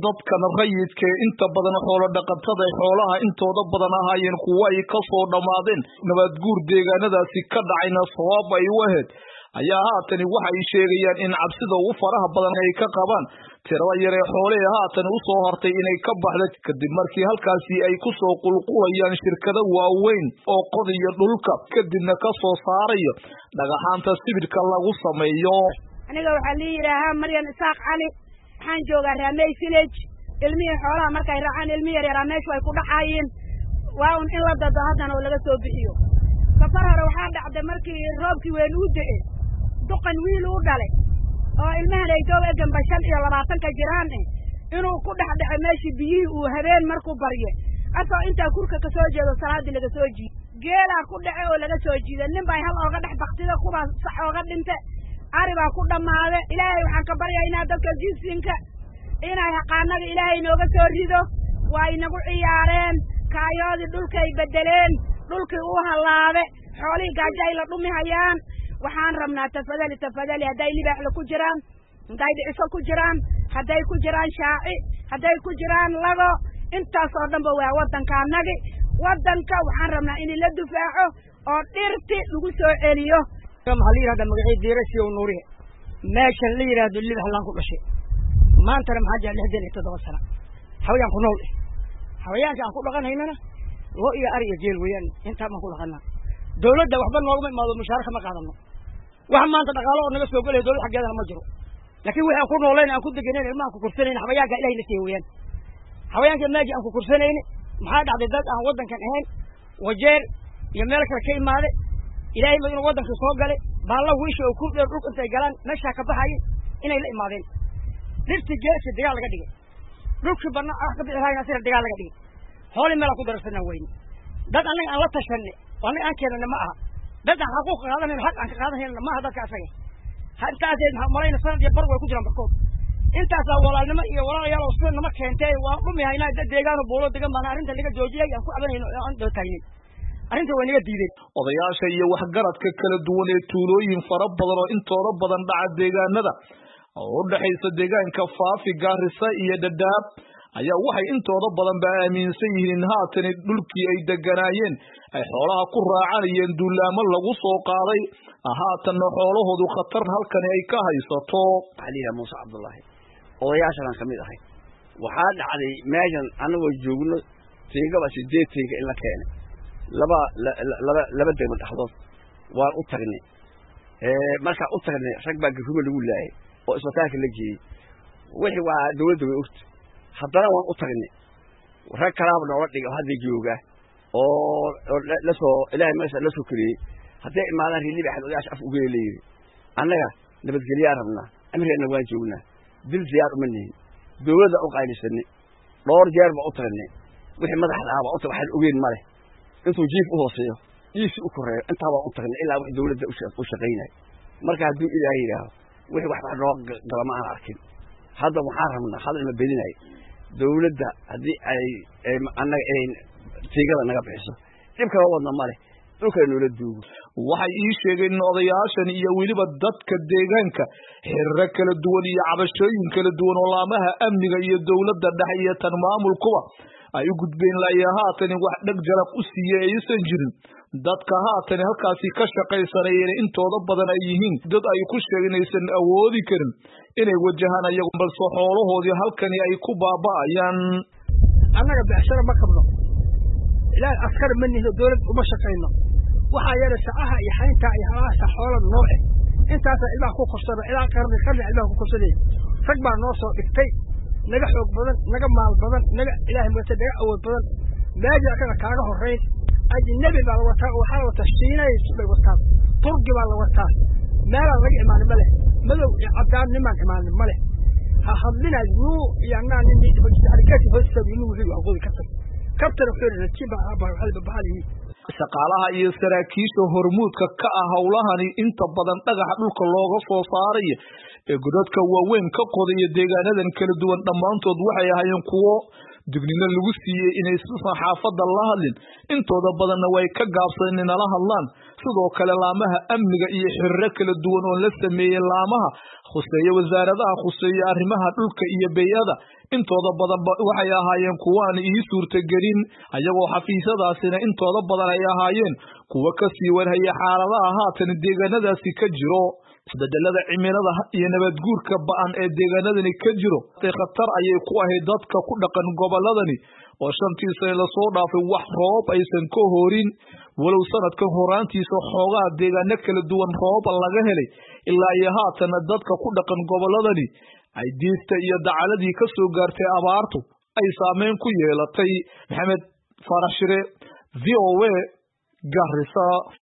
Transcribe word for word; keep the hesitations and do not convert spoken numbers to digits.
dadkan rayidka inta badan xoolo dhaqatada xoolaha intooda badan ahaayeen kuwa ay ka soo dhamaadeen nabad guur deegaanadaasi ka dhacayna sabab ay u ahayd ayaa haatan waxa ay sheegayaan in cabsida ugu faraha badan ay ka qabaan tirada yar ee xoolaha haatan u soo hortay inay ka baxdo kadib markii halkaasi ay ku soo qulqulayaan shirkado waaweyn oo qodiyo dhulka kadibna ka soo saarayo dhagaxaanta sibirka lagu sameeyo. aniga waxa la yiraahaa Maryan Isaaq Cali waxaan joogaa Raamay Village ilmihi xoolaha markay raacaan ilmihi yar yar meesha way ku dhacaayeen waa un in la dado hadana oo laga soo bixiyo safar hore waxa dhacday markii roobkii weyn uu da'ay duqan wiil uu dhalay oo ilmaha ay jooga gamba shan iyo labaatan ka jiraan inuu ku dhaxdhaxay meeshii biyihii uu habeen markuu barye asoo inta kurka ka soo jeedo salaadii laga soo jiiday geela ku dhacay oo laga soo jiiday nin bay hal ooga dhex baqtida kuba sax ooga dhintay ari baa ku dhamaaday ilaahay waxaan ka baryaynaa dadka jisinka inay haqaanaga ilaahay nooga soo rido waa inagu ciyaareen kaayoodii dhulkay bedeleen dhulkii uu halaabe xoolihii gaajay la dhumihayaan waxaan rabnaa tafadali tafadali haday libaax la ku jiraan haday dhiciso ku jiraan haday ku jiraan shaaci haday ku jiraan lago intaas oo dhanba waa wadankaanagi wadanka waxaan rabnaa in la difaaco oo dhirti lagu soo celiyo kama hal yiraahdo magacay diirasi oo nuuri meeshan la yiraahdo libaax laan ku dhashay maanta ma haja lixdan iyo toddoba sano hawayaan ku nool hawayaanka aan ku dhaqanaynana loo iyo ari iyo geel weeyaan inta ma ku dhaqanaa dawladda waxba nooga imaado mushaarka ma qaadano wax maanta dhaqaalo oo naga soo galay dawladda xageedana ma jiro laakiin waxaan ku nooleyn aan ku deganeen ilmaha ku kursaneen hawayaanka ilaahay la siiyeen hawayaanka maaji aan ku kursaneen maxaa dhacday dad aan wadankan ahayn wajeer iyo meel kale ka imaade ilaahay ma inuu wadanka soo galay baalla wiisha oo ku dheer dhulka intay galaan meesha ka baxay inay la imaadeen dhirti geesi dagaal laga dhigay dhulka banna ah ka bixayna sida dagaal laga dhigay hooli meel ku darsanaa weyn dad anaga aan la tashanay wana aan keenana ma aha dad aan xaquuq qaadanay xaq aan ka qaadanayna ma aha dadka asaga hantaaseen marayna sanad iyo bar way ku jiraan barkood intaas walaalnimo iyo walaalayaal oo soo nama keentay waa dhumiyayna dad deegaan boolo degan baan arinta laga joojiyay aan ku cabanayno aan dootaynin arinta way naga diideen odayaasha iyo waxgaradka kala duwan ee tuulooyin fara badan oo intooda badan dhaca deegaanada oo u dhaxaysa deegaanka Faafi Gaarisa iyo Dadaab ayaa waxay intooda badan ba aaminsan yihiin haatan dhulkii ay deganaayeen ay xoolaha ku raacanayeen duulaamo lagu soo qaaday haatan xoolahoodu khatar halkan ay ka haysato. Aliya Muuse Cabdullaahi odayaashan kamid ahay waxa dhacday meeshan anagoo joogno teegaba sideed teega in la keenay laba laba laba degmo dhaxdood waan u tagnay ee marka u tagnay rag baa garuba lagu laayay oo isbitaalka la geeyay wixii waa dawladda way ogtay haddana waan u tagnay rag kalaab nooga dhigay hadda jooga oo la soo ilaahay ma la soo kiriyay haday imaadaan rilib axad odayaasha af ugu leeyay annaga nabadgelyo rabnaa amreena waan joognaa dil ziyaar uma nihin dawladda u qaalisanay dhowr jeer ba u tagnay wixii madaxda ah oo waxa ogeen male intuu jiif u hooseeyo diisi u koreeyo inta waa u tagnay ilaa wax dawladda u shaqeynay marka haduu ilaahay yiraahdo wixii wax wax loo galama aan arkin hadda waxaan rabnaa hadal ma bedinay dawladda hadii ay annaga ay tigada naga bixiso dibka wadna male dhulka noola duugo waxay ii sheegeen odayaashan iyo waliba dadka deegaanka xirra kala duwan iyo cabashooyin kala duwan oo laamaha amniga iyo dawladda dhexe iyo tan maamulkuba ay u gudbeen laaya haatan wax dhag jaraq u siiyay aysan jirin dadka haatan halkaasi ka shaqaysanayeen intooda badan ay yihiin dad ay ku sheeganaysan awoodi karin inay wajahaan ayagu bal soo xoolahoodii halkani ay ku baaba'ayaan annaga bixshara ma qabno ilaa askar manihi dawlad uma shaqeyno waxa yar sacaha iyo xaynta iyo halaasha xoolad nooc intaas ilaa ku korsada ilaa qarni qarni ilaa ku korsaday rag baa noo soo dhigtay naga xoog badan naga maal badan naga ilaahay marta naga awood badan maaji aka kaaga horeey ajnabi baa la wataa waxa la wataa shiinay bay wataa turki baa la wataa meela laga imaan male madow iyo cadaan niman imaan male ha hadlina yuu yaanaan in mid bajid harkati hoosta inuu wuxuu aqoon ka tag kabtar fiirna tiba aba hal baxali shaqaalaha iyo saraakiisha hormuudka ka ah hawlahani inta badan dhagaxa dhulka looga soo saaray ee godadka waaweyn ka qodaya deegaanadan kala duwan dhamaantood waxay ahaayeen kuwo dignina lagu siiyay inay si saxaafada la hadlin intooda badanna way ka gaabsadeen in la hadlaan sidoo kale laamaha amniga iyo xirro kala duwan oo la sameeyay laamaha khuseeyo wasaaradaha khuseeyo arrimaha dhulka iyo beeyada intooda badan waxay ahaayeen kuwa aan ii suurtagelin ayagoo xafiisyadaasina intooda badan ay ahaayeen kuwa ka sii warhaya xaaladaha haatan deegaanadaasi ka jiro isbedelada cimilada iyo nabad guurka ba'an ee deegaanadani ka jiro khatar ayay ku ahayd dadka ku dhaqan goboladani oo shantii sano la soo dhaafay wax roob aysan ka horin walow sanadkan horaantiisa xoogaa deegaano kala duwan roob laga helay ilaa iyo haatan dadka ku dhaqan goboladani ay diirta iyo dacaladii ka soo gaartay abaartu ay saameyn ku yeelatay. Maxamed Farax Shire, V O A, Garissa.